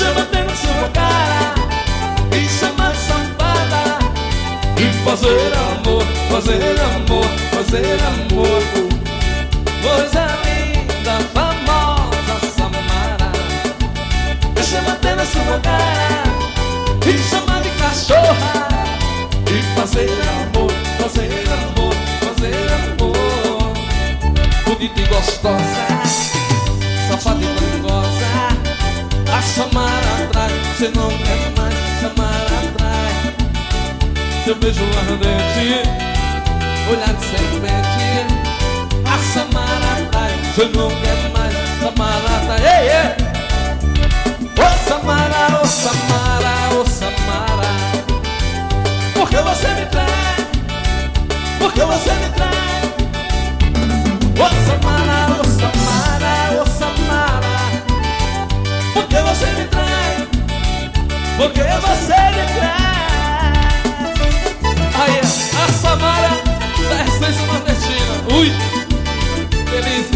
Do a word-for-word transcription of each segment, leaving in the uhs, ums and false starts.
Deixa eu bater na sua cara e chamar de safada e fazer amor, fazer amor, fazer amor. Coisa linda, famosa Samara. Deixa eu bater na sua cara e chamar de cachorra e fazer amor, fazer amor, fazer amor. Bonita e gostosa, safada e perigosa. A Samara atrai, cê não quer mais. Samara atrai. Seu beijo ardente, olhar de serpente. A Samara atrai, cê não quer mais. Samara atrai. Ei, ei! Ô Samara, ô Samara, ô Samara. Por que você me trai? Por que você me trai? Ô Samara, ô Samara, ô Samara. Por que você me trai? Por que você me trai? Aí, a Samara da essência nordestina. Ui, delícia.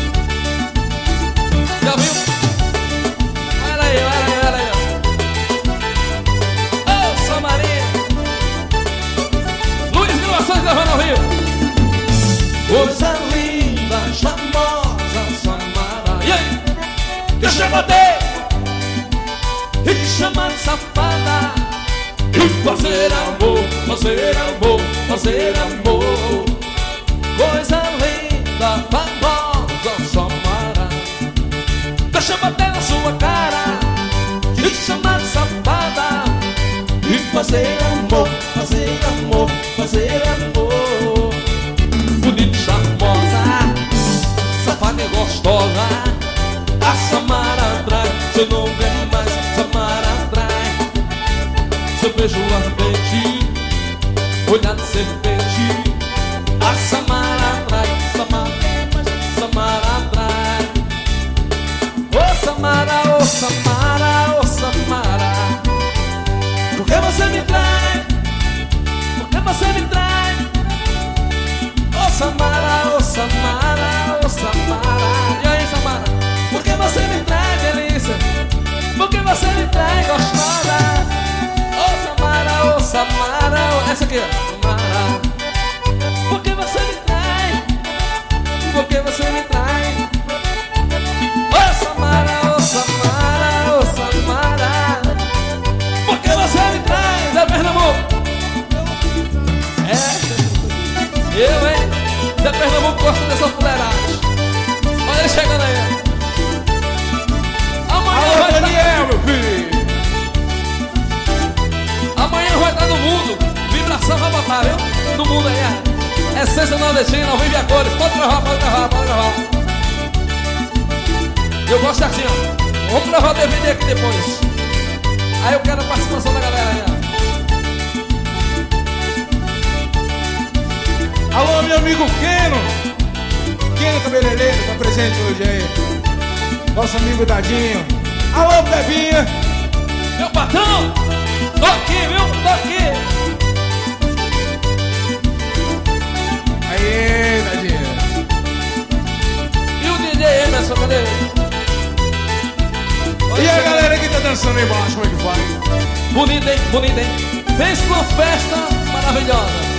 Já viu? Olha aí, olha aí, olha aí. Ô, oh, Samarinha. Luiz Gravações levando ao Rio. Coisa linda, charmosa Samara. E aí? Deixa eu bater e chamar de safada e fazer amor, fazer amor, fazer amor. Coisa linda, famosa Samara. Deixa eu bater na sua cara e chamar de safada e fazer amor, fazer amor, fazer amor. Bonita, charmosa, safada e gostosa. A Samara atrai, cê não quer mais. Samara atrai. Seu beijo ardente, olhar de serpente. A Samara atrai, Samara, Samara atrai. Ô Samara, ô Samara, ô Samara. Por que você me trai? Por que você me trai? Ô Samara, ô Samara, ô Samara. E aí, Samara? Por que você me trai, delícia? Por que você me trai, gostosa? Ô Samara, ô Samara, ô... Essa aqui, ó. Samara. Por que você me trai? Por que você me trai? Ô Samara, ô Samara, ô Samara. Por que você me trai? Zé Pernambuco. É. Eu, hein? Zé Pernambuco gosta dessa fuleiragem. Olha ele chegando aí. Amanhã Alô, vai Daniel, tá... meu filho. Amanhã vai estar no mundo. Vibração vai botar, viu? No mundo aí, é. Essência nordestina, ao vivo e a cores. Pode gravar, pode gravar, pode gravar. Eu gosto assim, ó. Vamos gravar o D V D aqui depois. Aí eu quero a participação da galera aí, ó. Alô, meu amigo Keno. Keno cabeleireiro, tá presente hoje aí. Nosso amigo Dadinho. Alô, Bebinha. Meu patrão, tô aqui, viu? Tô aqui. Aí, Dadinho. E o D J Emerson, cadê ele? E a galera que tá dançando aí embaixo, como é que faz? Bonito, hein? Bonito, hein? Fez uma festa maravilhosa.